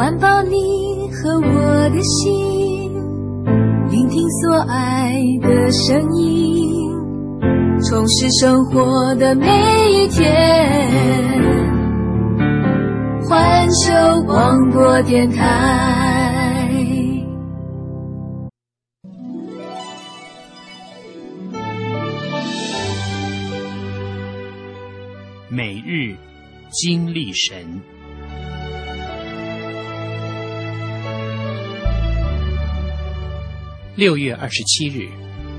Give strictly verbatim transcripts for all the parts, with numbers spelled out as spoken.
环抱你和我的心，聆听所爱的声音，充实生活的每一天。环球广播电台。 每日经历神。六月二十七日，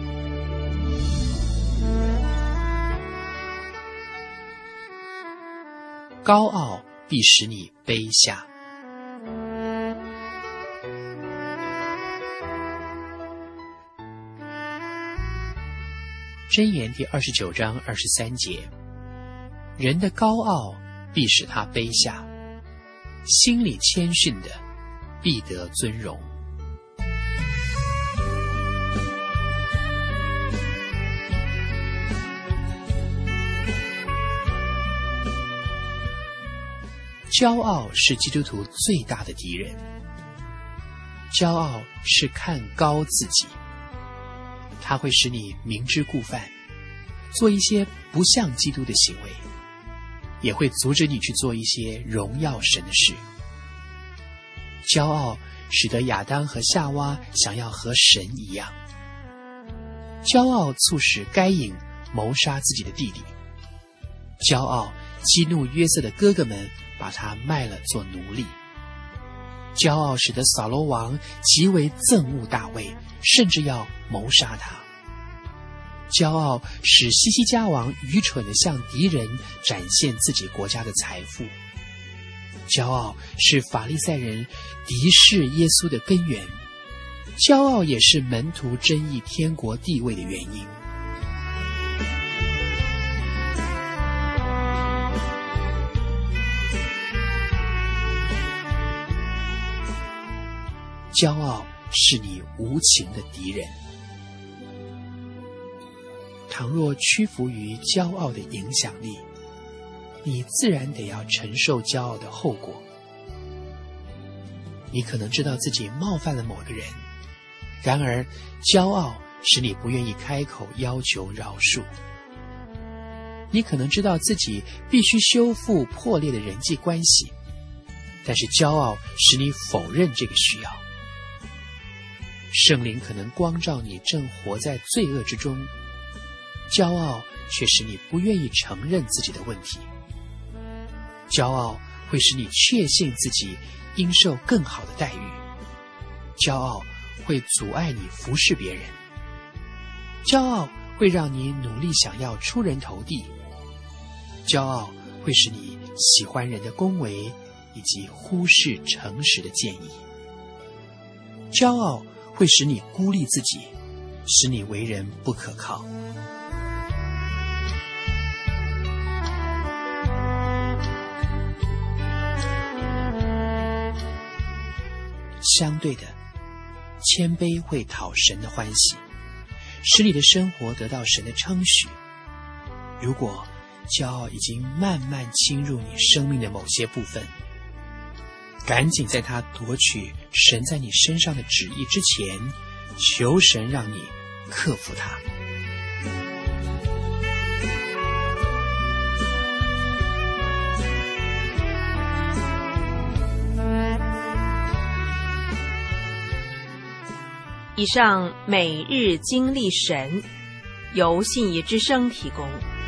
高傲必使你卑下。箴言第二十九章二十三节，人的高傲必使他卑下，心里谦逊的必得尊荣。骄傲是基督徒最大的敌人。骄傲是看高自己，它会使你明知故犯，做一些不像基督的行为，也会阻止你去做一些荣耀神的事。骄傲使得亚当和夏娃想要和神一样。骄傲促使该隐谋杀自己的弟弟。骄傲激怒约瑟的哥哥们，把他卖了做奴隶。骄傲使得扫罗王极为憎恶大卫，甚至要谋杀他。骄傲使西西家王愚蠢地向敌人展现自己国家的财富。骄傲是法利赛人敌视耶稣的根源。骄傲也是门徒争议天国地位的原因。骄傲是你无情的敌人。倘若屈服于骄傲的影响力，你自然得要承受骄傲的后果。你可能知道自己冒犯了某个人，然而骄傲使你不愿意开口要求饶恕。你可能知道自己必须修复破裂的人际关系，但是骄傲使你否认这个需要。圣灵可能光照你正活在罪恶之中，骄傲却使你不愿意承认自己的问题。骄傲会使你确信自己应受更好的待遇，骄傲会阻碍你服侍别人，骄傲会让你努力想要出人头地，骄傲会使你喜欢人的恭维以及忽视诚实的建议，骄傲会使你孤立自己，使你为人不可靠。相对的，谦卑会讨神的欢喜，使你的生活得到神的称许。如果骄傲已经慢慢侵入你生命的某些部分，赶紧在他夺取神在你身上的旨意之前，求神让你克服它。 以上每日经历神由信义之声提供。